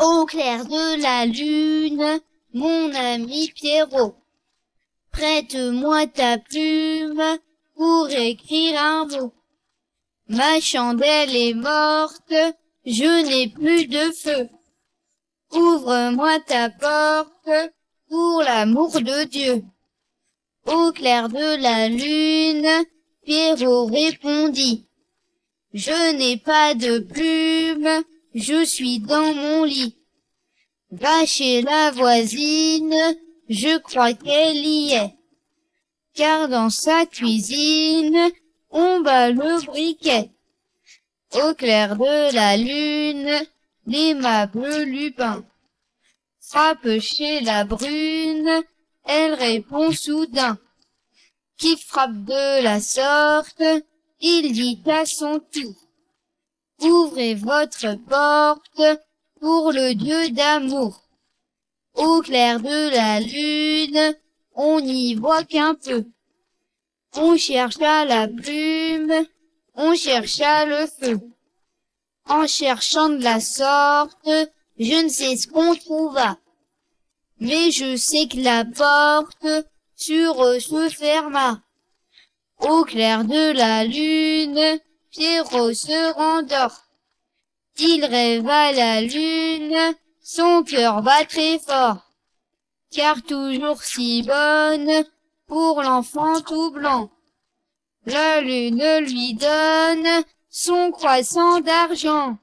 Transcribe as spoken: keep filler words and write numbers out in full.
Au clair de la lune, mon ami Pierrot, prête-moi ta plume pour écrire un mot. Ma chandelle est morte, je n'ai plus de feu. Ouvre-moi ta porte pour l'amour de Dieu. Au clair de la lune, Pierrot répondit: je n'ai pas de plume, je suis dans mon lit. Va chez la voisine, je crois qu'elle y est, car dans sa cuisine, on bat le briquet. Au clair de la lune, l'aimable Lupin frappe chez la brune, elle répond soudain. Qui frappe de la sorte, il dit à son tour: ouvrez votre porte pour le Dieu d'amour. Au clair de la lune, on n'y voit qu'un peu. On chercha la plume, on chercha le feu. En cherchant de la sorte, je ne sais ce qu'on trouva. Mais je sais que la porte sur eux se ferma. Au clair de la lune, Pierrot se rendort. Il rêve à la lune, son cœur bat très fort, car toujours si bonne pour l'enfant tout blanc. La lune lui donne son croissant d'argent.